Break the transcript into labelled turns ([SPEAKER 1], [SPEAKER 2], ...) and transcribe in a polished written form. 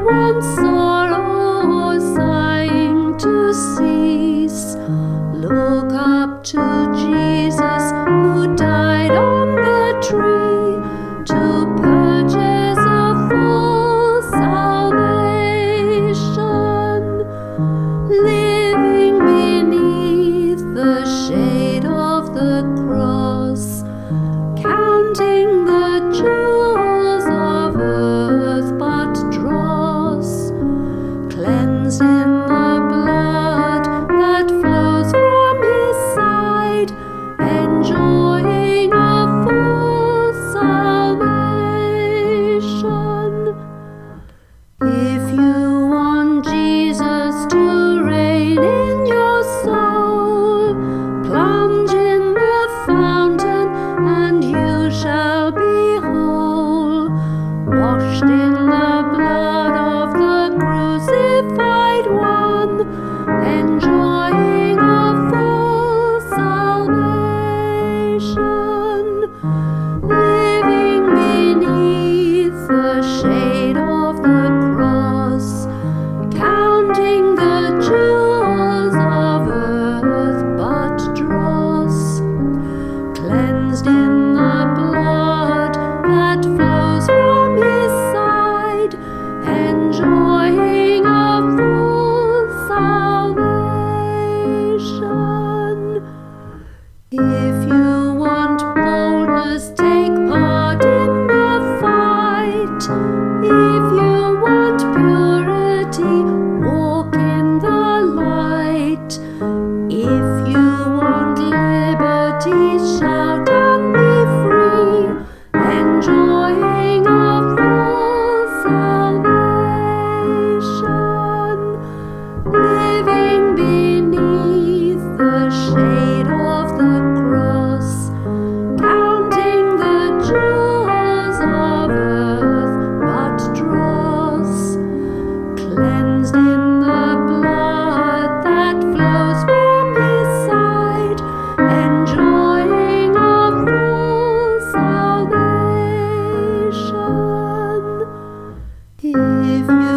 [SPEAKER 1] wants sorrow or sighing to cease. Look up to Jesus, who died on the tree to purchase a full salvation. Living beneath the shade of the cross, counting the jewels of earth but dross, cleansed in the blood that flows from his side, enjoying a full salvation. If you want Jesus to reign in your soul, plunge in the fountain and you shall be whole, washed in the blood of the crucified one, enjoying a full salvation. Living beneath the shade of the cross, counting the jewels of earth but dross, cleansed in the blood that flows from his side, enjoying a full salvation. If you want boldness, take part in the fight. If you want purity, walk in the light. If you want liberty, shout and be free, enjoying a full salvation. Living beneath the shade of the cross, counting the jewels of earth but dross, cleansed in the blood that flows from his side, enjoying a full salvation. If you